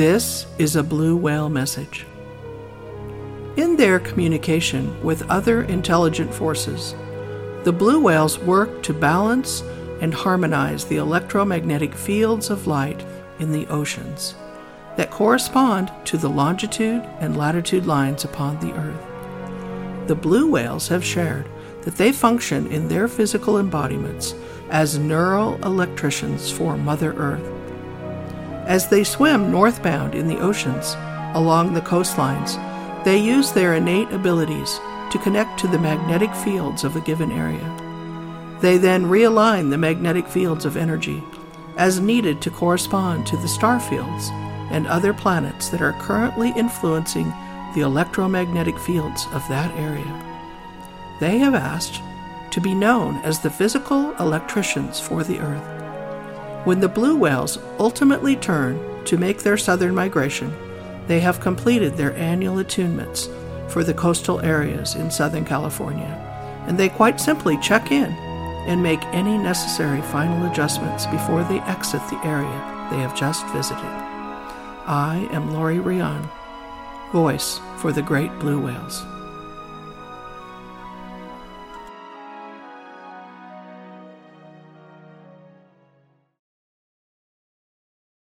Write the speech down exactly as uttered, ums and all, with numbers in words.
This is a blue whale message. In their communication with other intelligent forces, the blue whales work to balance and harmonize the electromagnetic fields of light in the oceans that correspond to the longitude and latitude lines upon the Earth. The blue whales have shared that they function in their physical embodiments as neural electricians for Mother Earth. As they swim northbound in the oceans along the coastlines, they use their innate abilities to connect to the magnetic fields of a given area. They then realign the magnetic fields of energy as needed to correspond to the star fields and other planets that are currently influencing the electromagnetic fields of that area. They have asked to be known as the physical electricians for the Earth. When the blue whales ultimately turn to make their southern migration, they have completed their annual attunements for the coastal areas in Southern California, and they quite simply check in and make any necessary final adjustments before they exit the area they have just visited. I am Lori Rian, voice for the great blue whales.